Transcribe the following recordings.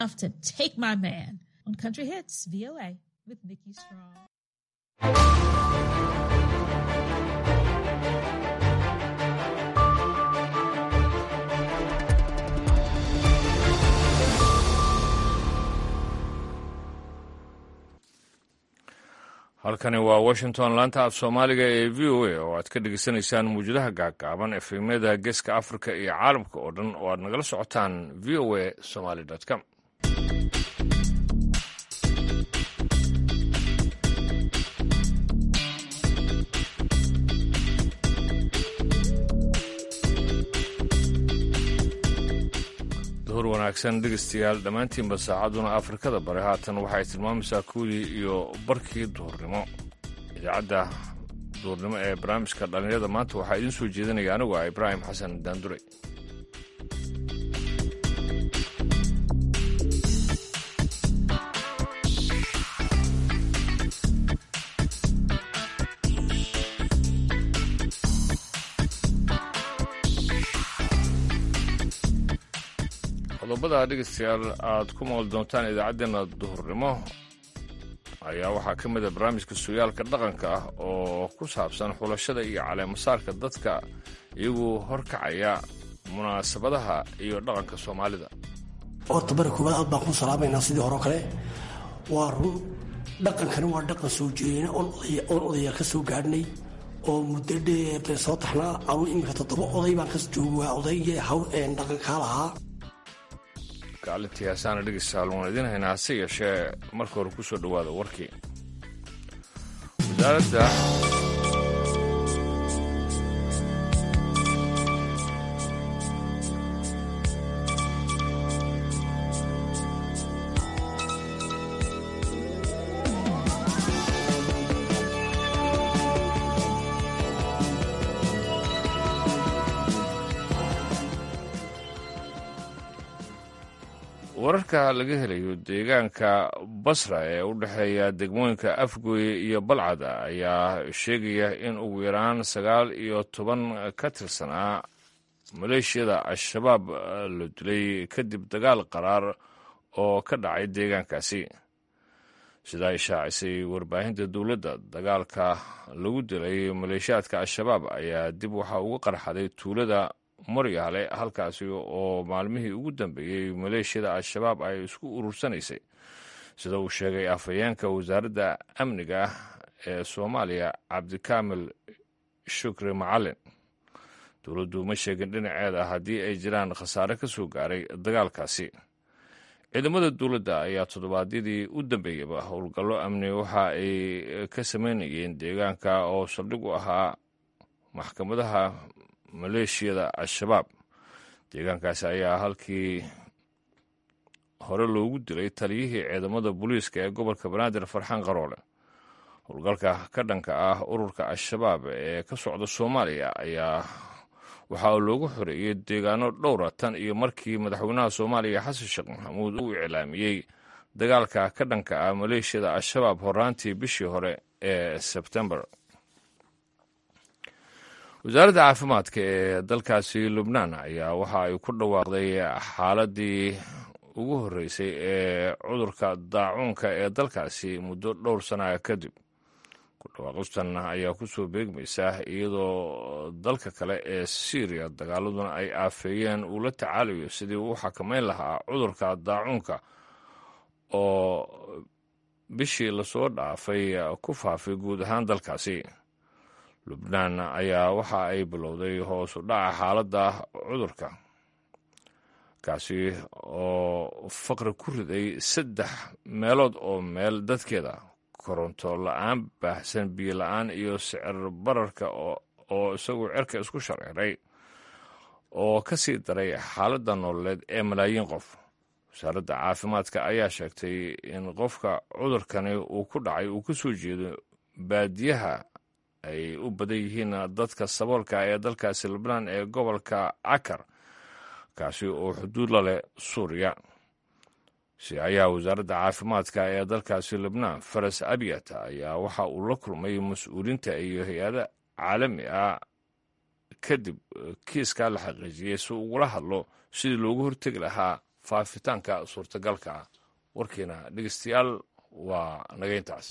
enough to take my man on Country Hits VOA with Nikki Strong. halkani waa washington laanta af soomaaliga ee v o a oo aad ka dhegeysanaysaan muwjadaha gaagaaban efemyada geeska afrika iyo caalamka oo dhan oo aad nagala socotaan v o a somaly com duhur wanaagsan dhegeystayaal dhammaantiinba saacaduna afrikada bare haatan waxay tilmaamaysaa kuwdii iyo barkii duhurnimo idaacadda duhurnimo ee barnaamijka dhallinyarada maanta waxaa idiin soo jeedinaya anigu ah ibraahim xasan daandure qodobada dhegeystayaal aad ku maqli doontaan idaacaddeenna duhurnimo ayaa waxaa ka mid a barnaamijka sugaalka dhaqanka ah oo ku saabsan xulashada iyo caleemasaarka dadka iyagu horkacaya munaasabadaha iyo dhaqanka soomaalida horta bari koowaad aad baan ku salaamaynaa sidii hore o kale waa run dhaqankani waa dhaqan soo jeedina oon odayaal ka soo gaadhnay oo muddo dheer soo taxnaa anuu iminka 7 oday baan ka joogaa odaygii dhaqankaa lahaa kaalintii haasaana dhegeystayaal waan idiin haynaa hase yeeshee marka hore ku soo dhowaada warkii wasaaradda wararka laga helayo deegaanka basra ee u dhexeeya degmooyinka afgooye iyo balcad ayaa sheegaya in ugu yaraan 19 ka tirsanaa maleeshiyada al-shabaab la dilay kadib dagaal qaraar oo ka dhacay deegaankaasi sida ay shaacisay warbaahinta dowladda dagaalka lagu dilay maleeshiyaadka al-shabaab ayaa dib waxaa uga qarxaday tuulada maryaale halkaasi oo maalmihii ugu dambeeyey maleeshiyada al-shabaab ay isku urursanaysay sida uu sheegay afhayeenka wasaaradda amniga ee soomaaliya cabdikaamil shukri macalin dowladdu ma sheegin dhinaceeda haddii ay jiraan khasaare ka soo gaaray dagaalkaasi ciidamada dowladda ayaa toddobaadyadii u dambeeyaba howlgallo amni waxa ay ka samaynayeen deegaanka oo saldhig u ahaa maxkamadaha maleeshiyada al-shabaab deegaankaasi ayaa halkii hore loogu dilay taliyihii ciidamada booliiska ee gobolka banaadir farxaan qaroole howlgalka ka dhanka ah ururka al-shabaab ee ka socda soomaaliya ayaa waxaa loogu xoreeyey deegaano dhowra tan iyo markii madaxweynaha soomaaliya xasan sheekh maxamuud uu iclaamiyey dagaalka ka dhanka ah maleeshiyada al-shabaab horaantii bishii hore ee sebtembar wasaaradda caafimaadka ee dalkaasi lubnaan ayaa waxa ay ku dhawaaqday xaaladii ugu horreysay ee cudurka daacuunka ee dalkaasi muddo dhowr sana kadib ku dhawaaqistan ayaa ku soo beegmaysa iyadoo dalka kale ee syriya dagaaladuna ay aafeeyeen uu la tacaalayo sidii uu xakamayn lahaa cudurka daacuunka oo bishii lasoo dhaafay ku faafay guud ahaan dalkaasi lubnaan ayaa waxa ay bilowday hoos u dhaca xaaladda cudurka kaasi oo faqri ku riday 3 meelood oo meel dadkeeda koronto la-aan baahsan biyo la-aan iyo sicir bararka oo isagu cirka isku shareeray oo ka sii daray xaaladda nololeed ee malaayiin qof wasaaradda caafimaadka ayaa sheegtay in qofka cudurkani uu ku dhacay uu ka soo jeedo baadiyaha ay u badan yihiin dadka saboolka ee dalkaasi lubnaan ee gobolka cakar kaasi oo xuduud la leh suuriya si ayaa wasaaradda caafimaadka ee dalkaasi lubnaan faras abiyat ayaa waxa uu la kulmay mas-uuliinta iyo hay-ada caalami ah kadib kiiskaa la xaqiijiyey si ugula hadlo sidii loogu hortegi lahaa faafitaanka suurtagalka ah. warkiina dhegeystayaal waa naga intaas.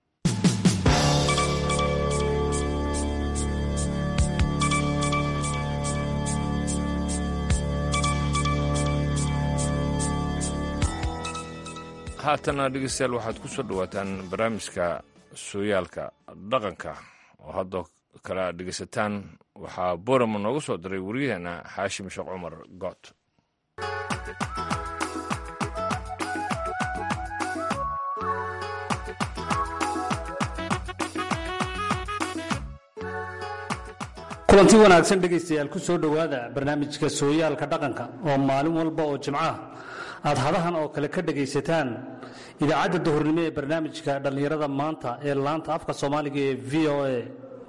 haatana dhegeystayaal waxaad ku soo dhowaataan barnaamijka sooyaalka dhaqanka oo hadda kale aad dhegeysataan. waxaa boorama noogu soo diray wariyaheena xaashim sheekh cumar good. kulanti wanaagsan dhegaystayaal ku soo dhowaada barnaamijka sooyaalka dhaqanka oo maalin walba oo jimcaha aad hadahan oo kale ka dhegaysataan idaacadda duhurnimo ee barnaamijka dhallinyarada maanta ee laanta afka soomaaliga ee v o a.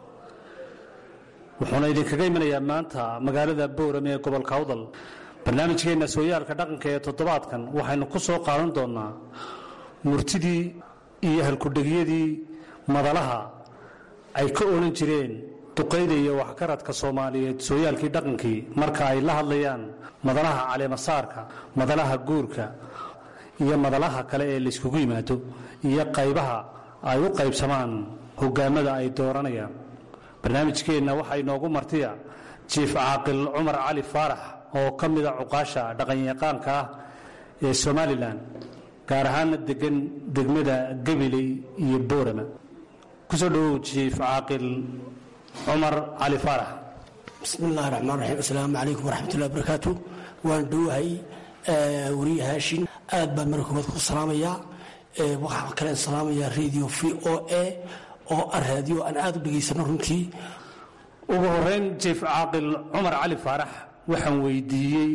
wuxuuna idinkaga imanayaa maanta magaalada boorame ee gobolka awdal. barnaamijkeenna sooyaalka dhaqanka ee toddobaadkan waxaynu ku soo qaadan doonaa murtidii iyo halkudhegyadii madalaha ay ka odhan jireen duqayda iyo waxgaradka soomaaliyeed sooyaalkii dhaqankii marka ay la hadlayaan madalaha caleemasaarka, madalaha guurka iyo madalaha kale ee layskugu yimaado iyo qaybaha ay u qaybsamaan hogaamada ay dooranayaan. barnaamijkeenna waxaa inoogu martiya jiif caaqil cumar cali faarax oo ka mida cuqaasha dhaqanyaqaanka ah ee somalilan, gaar ahaana degan degmada gabiley iyo boorama. kusoo dhowow jiif caaqil cumar cali faarax. bismi illaahi raxmaan raxiim. assalaamu calaykum waraxmatullahi wabarakaatu. waan dhowahay wariye haashin, aad baan marka koobaad ku salaamayaa. waxaa kale salaamayaa radio v o a oo ah raadiyo aan aad u dhegaysano runtii. ugu horeyn jiif caaqil cumar cali faarax waxaan weydiiyey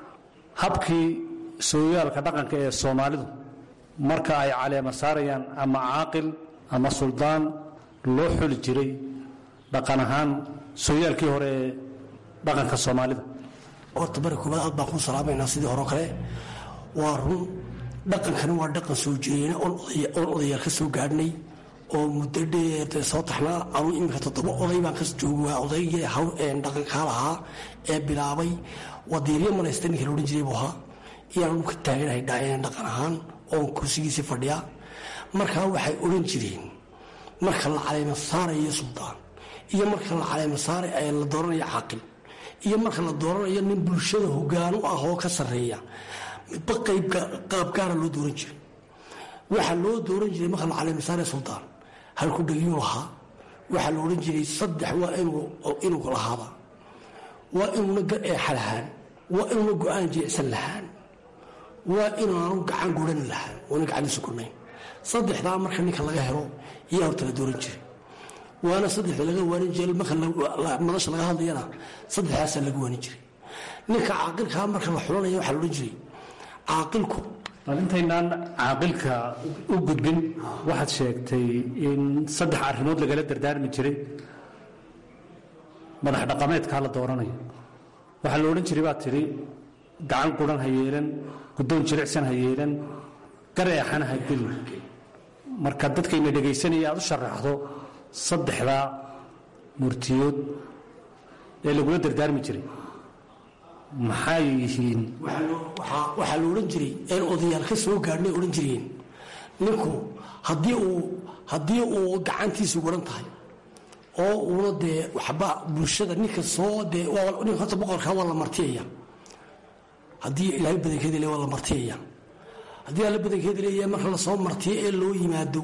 habkii sooyaalka dhaqanka ee soomaalidu marka ay caleema saarayaan ama caaqil ama suldaan loo xuli jiray dhaqan ahaan sooyaalkii hore ee dhaqanka soomaalida. horta marka koobaad aad baan ku salaamaynaa sidii hore oo kale. waa run, dhaqankani waa dhaqan soo jireena oon odayaal ka soo gaadhnay oo muddo dheer soo taxnaa. anuu iminka 7 oday baan ka joogaa. odaygii dhaqankaa lahaa ee bilaabay wadiiryo malaysta ninka la odhan jiray buu ahaa. iyaan ka taaganahay dhaqan ahaan oon kursigiisii fadhiyaa. markaa waxay odhan jireen marka la caleema saarayo suldaan iyo marka la caleema saaray ay la dooranayo caaqil iyo marka la dooranayo nin bulshada hoggaan u ah oo ka sarreeya, midba qaab gaara loo dooran jiray. waxaa loo dooran jiray marka la caleema saarayo suldaan halku dhegiyuu lahaa. waxaa la odhan jiray 3 waa inuu lahaada, waa inuuna eexa lahaan, waa inuuna go-aan jeecsan lahaan, waa inaanu gacan guran lahaan, oona gacandiisa gurnayn. 3daa marka ninka laga helo yaa horta la dooran jiray. waana 3da laga waanin jiray. marka madasha laga hadlayana 3daasaa laga waanin jiray. ninka caaqilkaa marka la xulanaya waxaa la odhan jiray caaqilku. intaynaan caaqilka u gudbin, waxaad sheegtay in 3 arrimood lagala dardaarmi jiray madax dhaqameedkaa la dooranayo. waxaa la odhan jiray baad tidhi gacan quran ha yeelan, guddoon jilicsan ha yeelan, gar eexan ha gelin. marka dadkayna dhegaysanaya aad u sharaxdo 3daa murtiyood ee lagula dardaarmi jiray maxay yihiin? waxaa la odhan jiray een odayaal ka soo gaadhnay odhan jireen ninku haddii uu gacantiisu waran tahay oo uuna dee waxba bulshada ninka soo dee ninka horta boqorkaa waa la martiyaya. haddii ilaahay badankeeda le waa la martiyaya. haddii alla badankeeda leeyahay marka lasoo martiyo ee loo yimaado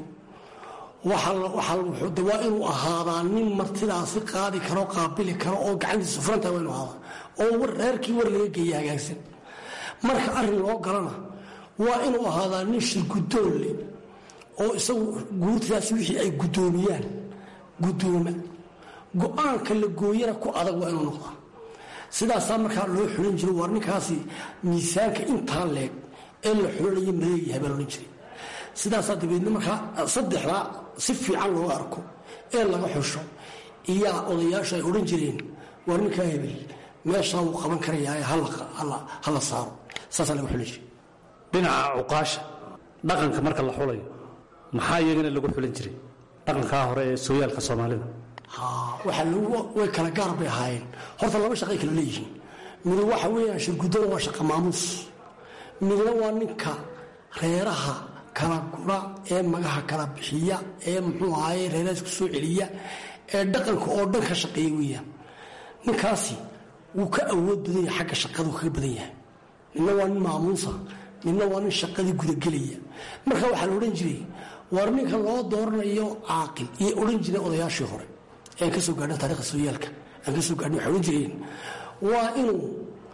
waa inuu ahaadaa nin martidaasi qaadi karo, qaabili karo oo gacantiisa furantahay waa inuu ahaadaa oo reerkii war laga geeya hagaagsan. marka arrin loo galana waa inuu ahaadaa nin shirgudoon leh oo isagu guurtidaasi wixii ay guddoomiyaan guddooma, go-aanka la gooyana ku adag waa inuu noqdaa. sidaasaa markaa loo xulan jiro. waar ninkaasi miisaanka intaa leeg ee la xulanayo maleeyahay baa loodhan jiray. sidaasaa dabeedna markaa 3daa si fiican loo arko ee laga xusho iyaa odayaasha ay odhan jireen waar ninkaa hebel meeshaa wuu qaban karayaa hala saaro. saasaa laga xulan jiray. dhinaca cuqaasha dhaqanka marka la xulayo maxaa iyagana lagu xulan jiray dhaqankaa hore ee sooyaalka soomaalida? way kala gaar bay ahaayeen. horta 2 shaqay kala leeyihiin. mid waxa weeyaan shirguddoon waa shaqa maamuus, midna waa ninka reeraha kala gura ee magaha kala bixiya ee muxuu ahaye reeraha isku soo celiya ee dhaqanka oo dhan ka shaqeeya weeyaan ninkaasi wuu ka awood badan yahay xagga shaqada uu kaga badan yahay midna waa nin maamuusa midna waa nin shaqadii gudagelaya marka waxaa la odhan jiray war ninka loo dooranayo caaqil iyo odhan jiray odayaashii hore ee aan ka soo gaadhin taariikhda sooyaalka aan ka soo gaadhin waxay odhan jireen waa inuu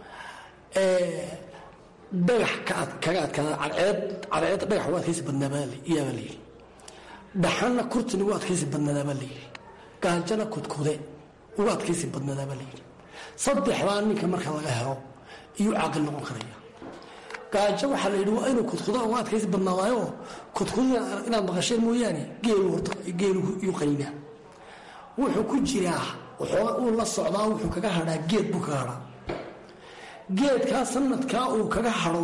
dhagax kaga adkaada cadceed dhagax ugu adkaysi badnaabaa iyaabaa la yidhi dhaxanna kurtin ugu adkaysi badnaadaabaa la yidhi gaajana kudkude ugu adkaysi badnaadaabaa la yidhi saddexdaa ninka marka laga helo iyuu caaqil noqon karaya gaajo waxaa la yidhi waa inuu kudkuda ugu adkaysi badnaadaayo kudkuda inaad maqasheen mooyaane geelu yuu qaniinaa wuxuu ku jiraa waxooga uu la socdaa wuxuu kaga hadhaa geed buu kaga hadhaa geedkaa sanadkaa uu kaga hadho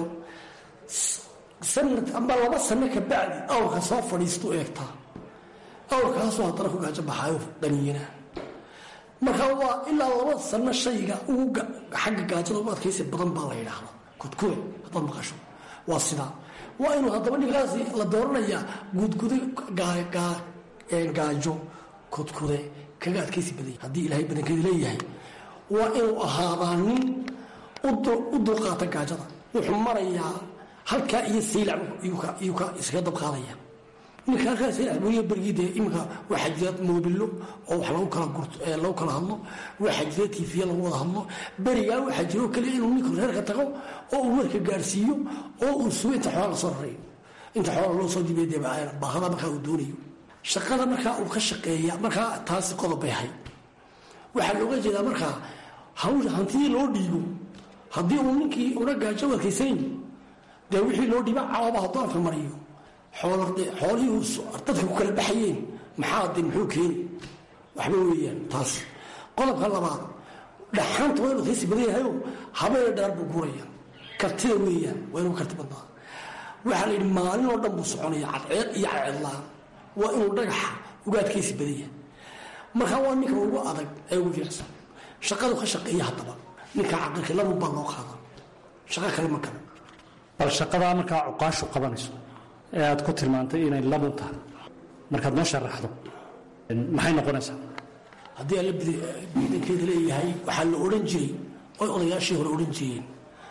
sanad amba 2 sano ka bacdi awrka soo fadhiistu eegtaa awrkaasoo haddana ku gaajo baxaayo dhaniina marka waa ilaa 2 sano shayga ugu xagga gaajada ugu adkaysi badan baa la yidhaahdaa kudkude haddaad maqasho waa sidaa waa inuu haddaba ninkaasi la dooranayaa gudgude gaajo kudkude kaga adkaysi badanya haddii ilaahay badankeeda leeyahay waa inuu ahaadaa nin u dulqaata gaajada wuxuu marayaa halkaa iyo saylac iyuu ka iskaga dabqaadaya ninka halkaa saylac weliya bergii dee iminka waxaa jira moobilo oo wax lagu kala hadlo waxaa jira tiifiya lagu wada hadlo berigaa waxaa jira oo kaliya inuu ninku reerka tago oo uu warka gaarsiiyo oo uu sugo inta xoola lasoo rarayo inta xoola loo soo dibay dee baahada markaa uu doonayo shaqada markaa uu ka shaqeeya markaa taasi qodob bay ahayd waxaa looga jeedaa markaa hantidii loo dhiibo haddii uu ninkii una gaajo adkaysayn dee wixii loo dhiiba cawaaba hadduu afka mariyo xoolihii dadka ku kala baxayeen muxuu keeni waxba weeyaan taas qodobka labaad dhaxanta waa inuu adkaysi badan yahayo habeen dheer buu guraya kartida weeyaan waa inuu karti badnaa waxaa la yidhi maalin oo dhan buu soconaya cadceed iyo cadceedlaan waa inuu dhagaxa uga adkaysi badan yahay markaa waa ninka ugu adag ee ugu fiicsan shaqadu ka shaqeeya haddaba ninka caqilka labun baa loo qaadaa shaqo kale ma kale bal shaqadaa markaa cuqaashu qabanayso ee aad ku tilmaantay inay labun tahay markaad noo sharaxdo maxay noqonaysaa haddii alla biidankeeda leeyahay waxaa la odhan jiray oy odayaashii hore odhan jireen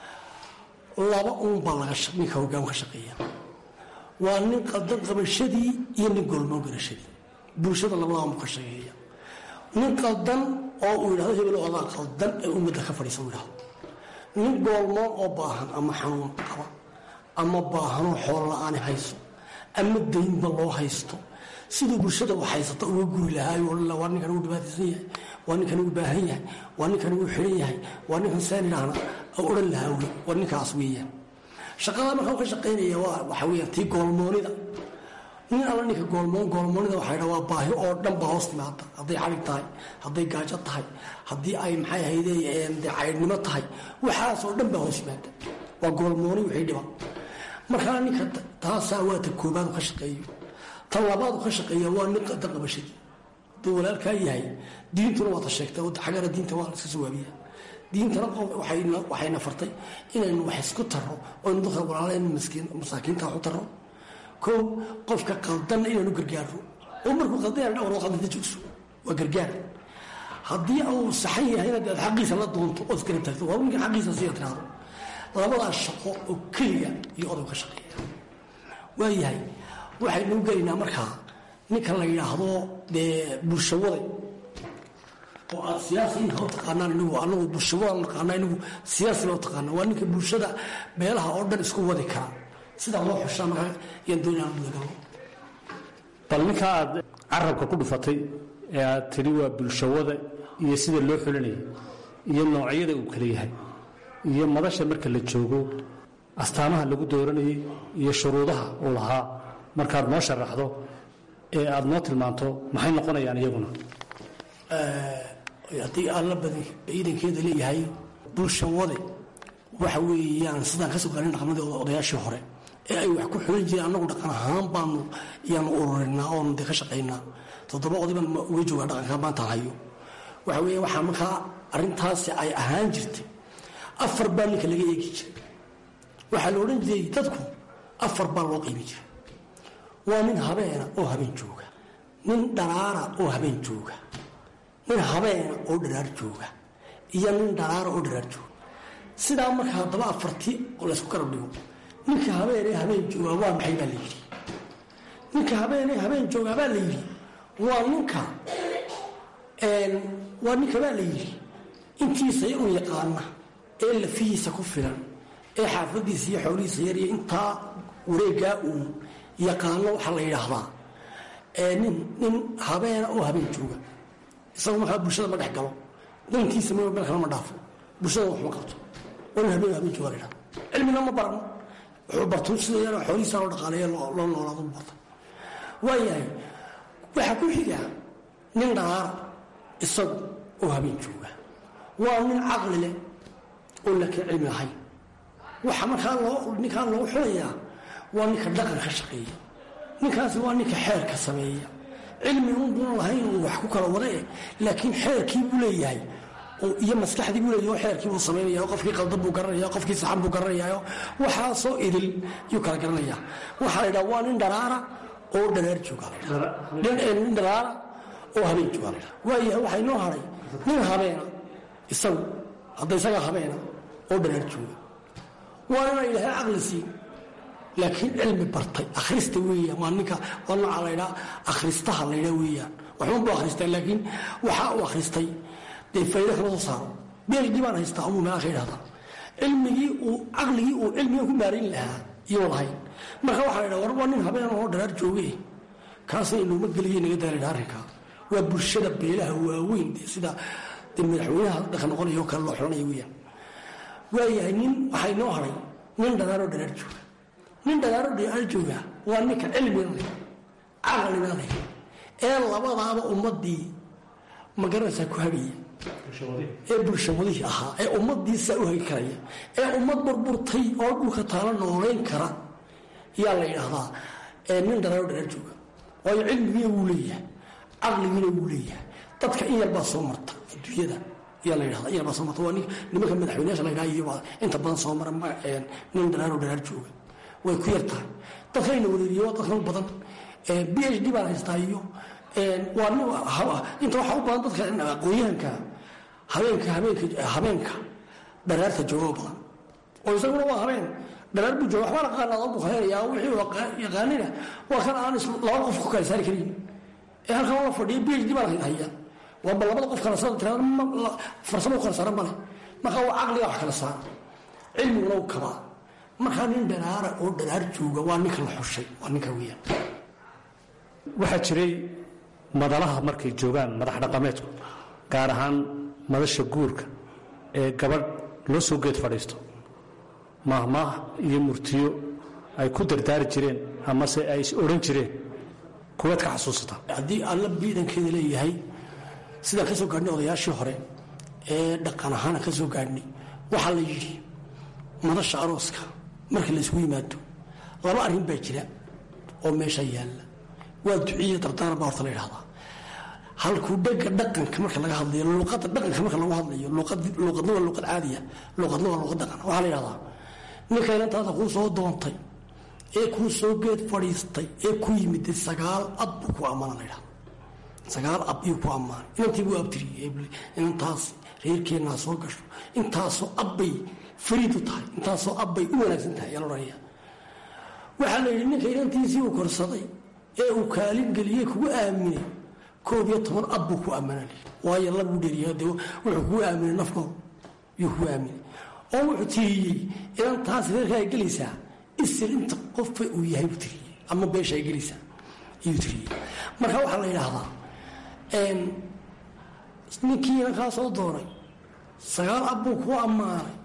laba uun baa ninka hoggaan ka shaqeeya waa nin qaldan qabashadii iyo nin goolmoon garashadii bulshada labadaanbu ka shaqeeya nin qaldan oo uu yidhahdo hebel odaa qaldan ee ummadda ka fadhiisa u yidhahdo nin goolmoon oo baahan ama xanuun qaba ama baahanoo xoolo la-aani hayso ama daynba loo haysto siduu bulshada u haysato uga guri lahaayo odhan waa ninkan ugu dhibaataysan yahay waa ninkan ugu baahan yahay waa ninkan ugu xiran yahay waa ninkan saan idhaahna odhan lahaa waa ninkaas weeyaan shaqadaa markaa u ka shaqaynaya waxaa weeyaan tii goolmoonida nin alla ninka goolmoonida waxaa dha waa baahi oo dhan baa hoos timaada hadday calig tahay hadday gaajo tahay haddii ay maxay ahayde caydhnimo tahay waxaasoo dhan baa hoos yimaada waa goolmooni wixii dhiba markaa ninka taasaa waa ta koobaad u ka shaqeeyo tan labaad u ka shaqeeya waa nin qadan qabashadii hadduu walaalkaa yahay diintuna waa ta sheegtay xaggana diinta waa la iska sawaabiya diintana waxayna fartay inaynu wax isku tarro oynu dadka walaaleen masaakiinta wax u tarro kow qofka qaldanna inaanu gargaarno oo markuu qaldan dhawr qaldanta joogso waa gargaar haddii uu saxan yahayna dee aad xaqiisa la doonto ood iskala taagto waa ninka xaqiisa siya tiraahdo labadaas shaqo oo keliya iyo odow ka shaqeeya waayahay waxaynu gelaynaa markaa ninka la yidhaahdo dee bulshawada oo aad siyaasi inka u taqaanaan anagu bulshawada naqaana inagu siyaasi loo taqaana waa ninka bulshada meelaha oo dhan isku wadi kara sidaa loo xushaa markaa yaan doonaa gudagalo bal ninka aad carabka ku dhufatay ee aad tidhi waa bulshawada iyo sida loo xulinaya iyo noocyada uu kala yahay iyo madasha marka la joogo astaamaha lagu dooranayay iyo shuruudaha uu lahaa markaad noo sharaxdo ee aad noo tilmaanto maxay noqonayaan iyaguna haddii alla ciidankeeda leeyahay bulshawade waxa weeyaan sidaan ka soo gaarin dhaqamadii odayaashii hore ee ay wax ku xulan jireen annagu dhaqan ahaan yaanu ururinaa oonu dee ka shaqaynaa 7 oday baan uga joogaa dhaqanka maanta hayo waxa weeye waxaa markaa arrintaasi ay ahaan jirtay 4 baa ninka laga eegi jiray waxaa la odhan jiray dadku 4 baa loo qiimi jiray waa nin habeena oo habeen jooga nin dharaara oo habeen jooga nin habeena oo dharaar jooga iyo nin dharaara oo dharaar jooga sidaa marka haddaba 4 oo la isku kala dhigo ninka habeen jooga waa maxay baa la yidhi ninka habeen jooga baa la yidhi waa ninka baa la yidhi intiisa u yaqaana ee lafihiisa ku filan ee xaafadiisa iyo xoolihiisa yar iyo intaa wareegaa uu yaqaano waxaa la yidhaahdaa nin habeena oo habeen jooga isagu markaa bulshada ma dhex galo dantiisa meel kale ma dhaafo bulshada wax ma qabto oo nin habeen jooga la yidhahda cilmina ma baran wuxuu barto sida yar xoolihiisa loo dhaqaaleeyo loo noolaado barta waayahay waxaa ku xiga nin dharaara isagu oo habeen jooga waa nin caqli leh oo laakiin cilmi lahayn waxa markaa ninkaan loogu xulayaa waa ninka dhaqan ka shaqeeya ninkaasi waa ninka xeerka sameeya cilmi unbuna lahayn uu wax ku kala wada laakiin xeerkii buu leeyahay iyo maskaxdii buu leeyahay oo xeerkii buu samaynaya qofkii qaldan buu garanaya qofkii saxan buu garanaya waxaasoo idil yuu kala garanaya waxaa la yidhaha waa nin dharaara oo dharaar jooga nin dharaara oo habeen jooga la yidhaha waayahay waxaa inoo haray nin habeena isagu hadda isaga habeena oo dharaar jooga waa inaa ilaahay caqli siin laakiin cilmi bartay akhrista weeyaan waa ninka waa nooca la ydhaa akhristaha la ydhaa weeyaan waxban buu akhristay laakiin waxaa uu akhristay dee faydo kama soo saaro beelgii baan haystaa umuu meelaa ka yidhahdaa caqligii uu cilmiga ku maarin lahaa iyoo lahayn marka waxaa la ydhaha war waa nin habeen oo dharaar jooge kaasna inooma geliye naga daaladha arrinkaa waa bulshada beelaha waaweyn dee sida dee madaxweynaha dhaqan noqonaya oo kale loo xulanayo weeyaan waayahay nin waxaa inoo haray nin dharaaroo dharaar jooga nin dharaaro dharaar jooga waa ninka cilmiga leh caqliga leh ee labadaaba ummadii ma garanaysaa ku hagaya ee bulshawadihii ahaa ee ummadiisaa u hagi karaya ee ummad burburtay oo dhulka taala noolayn kara yaa la yidhaahdaa nin dharaaro dharaar jooga waayo cilmigiina wuu leeyahay caqligiina wuu leeyahay dadka in yarbaa soo marta adduunyada yaa la yidhahdaa in yarbaa soo marta waa nimanka madaxweynayaasha la yidhaha iyo inta badan soo mara nin dharaaro dharaar jooga way ku yar tahay dadkayna wareeriye waa dadkan u badan PhD baan haystaa iyo inta waxaa u badan dadka aqoonyahanka habeenka dharaarta jooga u badan oo isaguna waa habeen dharaar buu jooga waxbaa aqaana adoo bukhaynaya wixii yaqaanina waa kan aan laba qof ku kala saari karin ee halkan waa fadhiya PhD baan haya waaba labada qof kala saara tirada farsamo kala saaran male marka waa caqliga wax kala saara cilmiguna u kabaa markaa nin dharaara oo dharaar jooga waa ninka la xushay waa ninka weeyaan waxaa jiray madalaha markay joogaan madax dhaqameedku gaar ahaan madasha guurka ee gabadh loo soo geed fadhiisto maahmaah iyo murtiyo ay ku dardaari jireen amase ay is odhan jireen kuwaad ka xasuusataa haddii alla biidankeeda leeyahay sidaan ka soo gaadhnay odayaashii hore ee dhaqan ahaana ka soo gaadhnay waxaa la yidhi madasha arooska marka la isugu yimaado 2 arrin baa jira oo meesha yaalla waa duciye dardaar baa horta la yidhahdaa halkuu dhega dhaqanka marka laga hadlayo luuqadda dhaqanka marka lagu hadlayo luuqadna waa luuqad caadiya luuqadna waa luuqad dhaqan waxaa la yidhahdaa ninka inantaada kuu soo doontay ee kuu soo geed fadhiistay ee ku yimid 9 ab buu ku ammaana la yidhahdaa 9 ab iyuu ku ammaanay inantii buu abtiriyey inantaas reerkeennaa soo gasho intaasoo abbay fariid u tahay intaasoo abbay u wanaagsan tahay ayaa la odhanaya waxaa la yidhi ninka inantiisii uu korsaday ee uu kaalin geliyey kugu aaminay 11 ab buu ku ammaanay waayo labuu dheeriyaa dee wuxuu kugu aaminay nafkooda yuu kugu aaminay oo wuxuu tiriyey inantaas reerka ay gelaysaa isir inta qofba uu yahay buu tiriyey ama beesha ay gelaysaa iyuu tiriyey marka waxaa la yidhaahdaa ninkii inankaa soo doonay 9 ab buu kuu ammaanay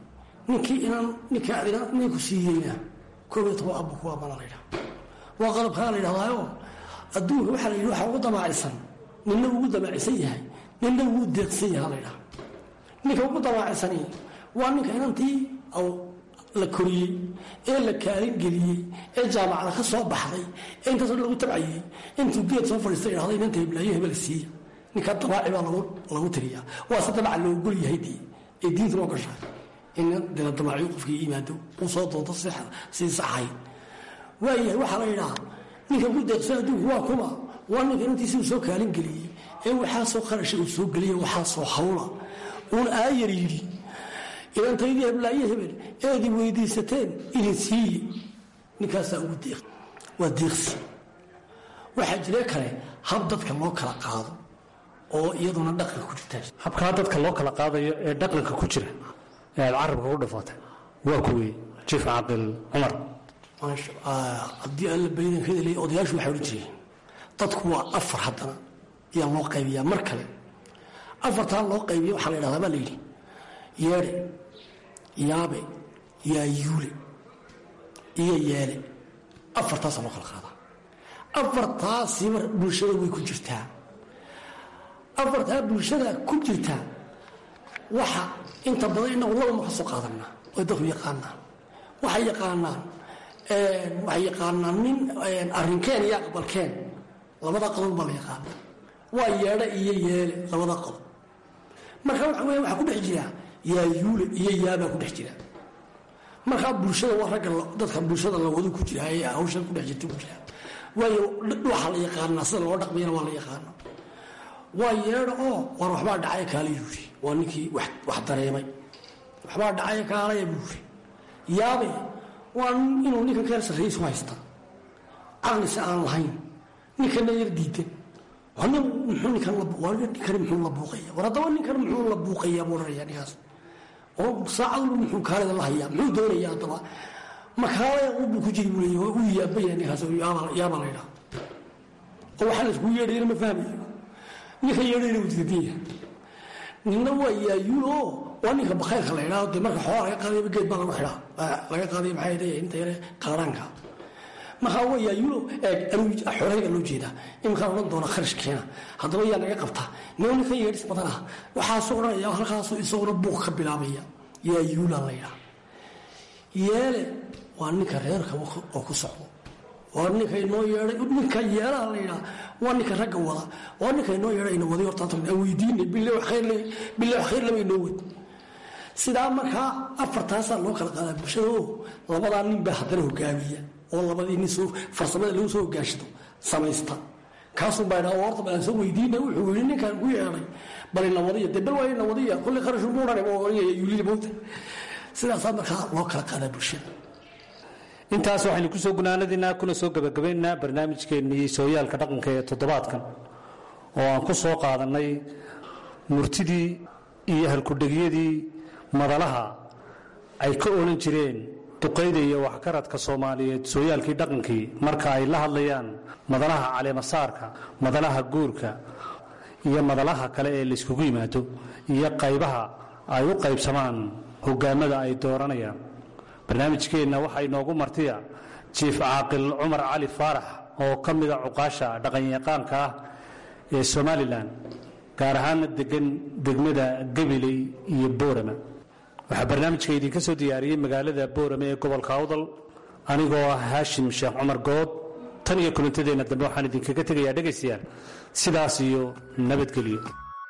ninku siiyeyna 11 ab buu kuu ammaana la yidhaha waa qalabkaa la yidhahdaayo adduunka waxaa la yidhi waxaa ugu damaacisan ninna ugu damaacisan yahay ninna ugu deeqsan yaha la yidhaha ninka ugu damaacisani waa ninka inantii la koriyey ee la kaalin geliyey ee jaamacada ka soo baxday ee intaasoo lagu tabcayey intuu geed soo fadhiista idhahda inanta heblaayo hebel siiya ninkaa dabaaci baa lagu tiriyaa waa se dabaca loo gol yahay dee ee diinta loo gashaa in dila damacyo qofkii yimaado uu soo doonto si saxay waayahay waxaa la yidhaha ninka ku deeqsan adduunku waa kuma waa ninka intiisi uu soo kaalin geliyey ee waxaa soo qarasha uu soo geliyey waxaa soo hawla uun aayar yidhi inantaydii heblaayo hebel eedii weydiisateen idin siiye ninkaasaa ugu deeq waa deeqsi waxaa jira kale hab dadka loo kala qaado oo iyaduna dhaqanka ku jirta habkaa dadka loo kala qaadayo ee dhaqanka ku jira ee aad carabka ku dhafatay waa kuwii jiif caaqil cumar haddii alla baydan ka helay odayaashu waxay odhan jireen dadku waa 4 haddana ayaa loo qaybiyaa mar kale 4taa loo qaybiya waxaa la yidhahdaa baa la yidhi yeedhe yaabe yaayuule iyo yeele 4taasa loo kala qaadaa 4taasiba bulshada way ku jirtaa 4taa bulshada ku jirtaa waxa inta badan inagu laba ma ka soo qaadanaa oo dadku yaqaanaan waxay yaqaanaan nin arrinkeen iyo aqbalkeen labada qodob baa la yaqaana waa yeedhe iyo yeele labada qodob marka waxa weeye waxaa ku dhex jira yaayuule iyo yaabaa ku dhex jira markaa bulshada waa ragga dadka bulshada la wadu ku jira ee hawshan ku dhex jirta ku jira waayo waxaa la yaqaanaa sida loo dhaqmayana waa la yaqaana waa yeedho oo war waxbaa dhacay kaala yuuri waa ninkii wax dareemay waxbaa dhacay kaalaya buuri yaabe waa inuu ninkan keen sarreeysu haysta aqlisa aan lahayn ninkana yar diidan ninkani muxuu la buuqaya war haddaba ninkani muxuu la buuqayaa buu odhanaya ninkaas oo saacadu muxuu kaalida la hayaa muxuu doonaya haddaba makaalaya ubu ku jiri buu leeyahy waa uu yaabaya ninkaas yaabaa la yidhaha oo waxaa la iskugu yeedhayna ma fahmayo ninka yeedhayna wuu diidanya ninna waa yaayuul oo waa ninka bakhayrka la yidhaha de marka xoolaa laga qaadayba geed baa lagu xidhaa laga qaadaya maxay leeyahay inta yare qaaraanka markaa waa yaayuulo xoolahayga loo jeedaa iminkaan odhan doona kharash keena haddaba yaa naga qabtaa ninka yeedhis badan ah waxaasuu odhanaya halkaasuu isaguna buuq ka bilaabaya yaayuulaa la yidhaha yeele waa ninka reerka oo ku socdo waa ninka inoo yeedhay ninka yeelaha la yidhaha waa ninka ragga wada waa ninka inoo yeedhay ina waday horta aan weydiinay bille wax khayr lama inoo wad sidaa markaa 4taasaa loo kala qaadaa bulshada oo labadaa nin baa haddana hogaamiya oo labadii nin soo farsamada lagu soo hogaashado samaysta kaasuu baa idhaha horta baan soo weydiinay wuxuu yidhi ninkaan ku yeedhay bal ina wadiya debel waa ina wadiya kulli qarashu muudhane oo oranaya yuulida moogta sidaasaa markaa loo kala qaadaa bulshada intaas waxaynu ku soo gunaanadiinaa kuna soo gabagabaynaa barnaamijkeennii sooyaalka dhaqanka ee toddobaadkan oo aan ku soo qaadannay murtidii iyo halkudhegyadii madalaha ay ka odhan jireen duqayda iyo waxkaradka soomaaliyeed sooyaalkii dhaqankii marka ay la hadlayaan madalaha caleemasaarka madalaha guurka iyo madalaha kale ee layskugu yimaado iyo qaybaha ay u qaybsamaan hogaamada ay dooranayaan barnaamijkeenna waxaa inoogu martiya jiif caaqil cumar cali faarax oo ka mida cuqaasha dhaqanyaqaanka ah ee somalilan gaar ahaana degan degmada gabiley iyo boorama waxaa barnaamijka idinka soo diyaariyey magaalada boorame ee gobolka awdal anigoo ah haashim sheekh cumar good tan iyo kulantadeenna dambe waxaan idinkaga tegayaa dhegaystayaal sidaas iyo nabadgelyo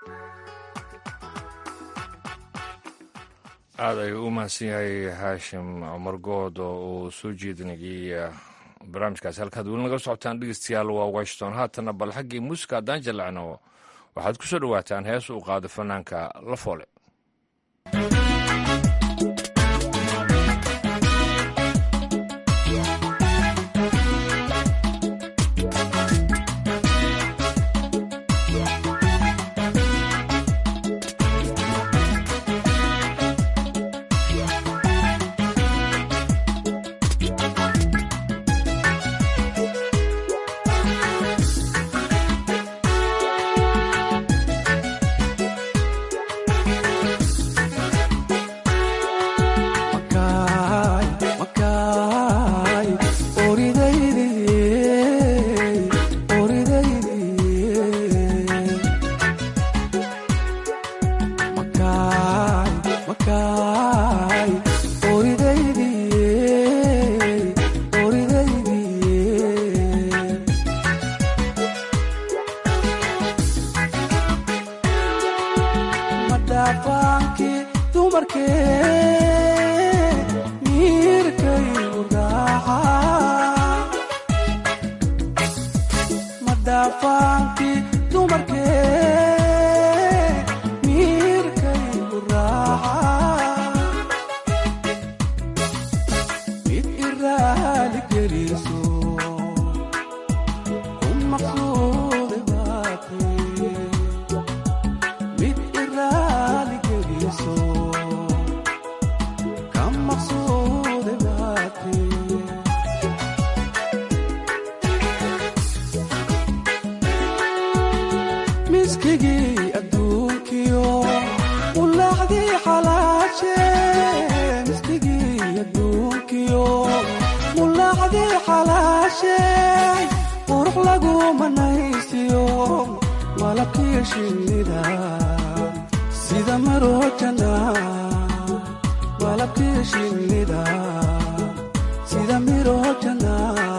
aad ayuu u mahadsan yahay haashim cumar good oo uu soo jeedinayay barnaamijkaasi halkaad weli naga socotaan dhegeystayaal waa washington haatanna bal xaggii muusica haddaan jallacno waxaad ku soo dhowaataan hees uu qaado fanaanka lafoole dhaqankii dumarkee faanki dumarkee miirkaygu raaca mid iraali geliso ku maqsuude baatay mid iraali geliso ka maqsuude baatay miskigii adduunkiyo mulaacdii xalaashe miskigii adduunkiyo mulaacdii xalaashe qurux lagu manaysiyo malabkii shinnida sida marojana malabkii shinnida sida mirojana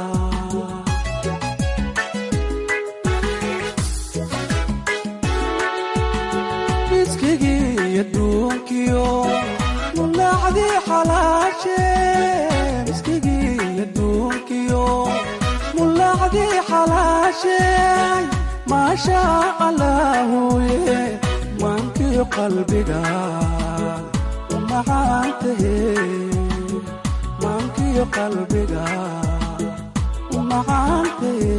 miskigii adduunkiyo mulaacdii xalaashe miskigii adduunkiyo mulaacdii xalaashe maasha allaahuye maankiyo qalbiga umacaantahe maankiyo qalbiga umacaantahe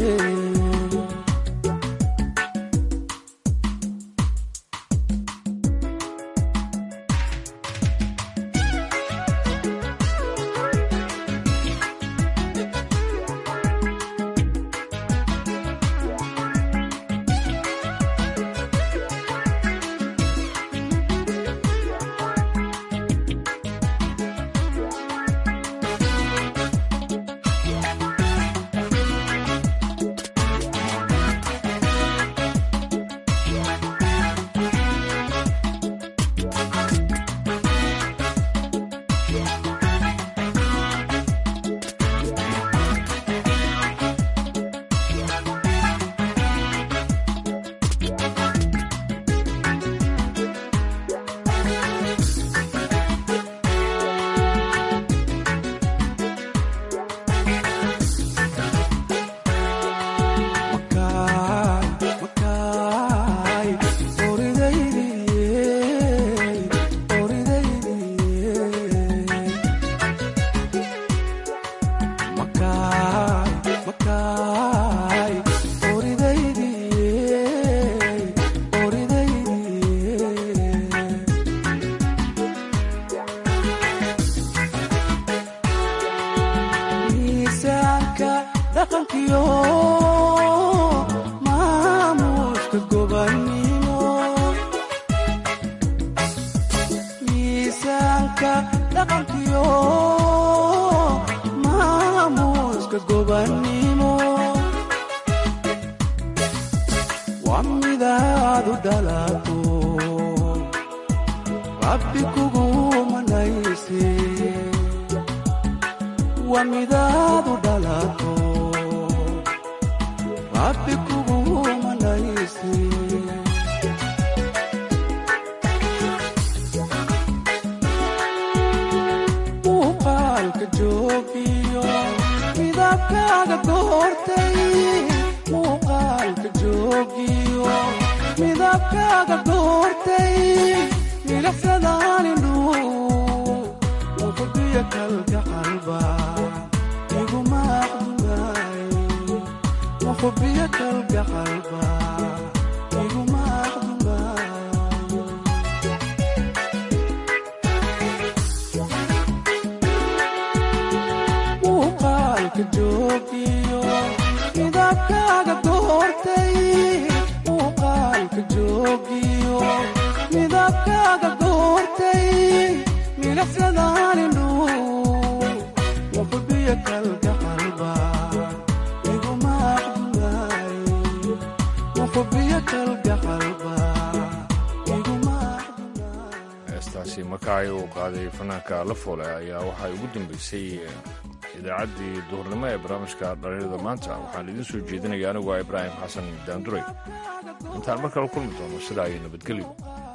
heestaasi markaa uu qaaday fanaanka la foole ayaa waxay ugu dambeysay idaacaddii duhurnimo ee barnaamijka dhalinyarada maanta. waxaan idiin soo jeedinaya aniguo ibraahim xasan daanduray. intaan mar kale kulmi doono sidaa iyo nabadgelyo.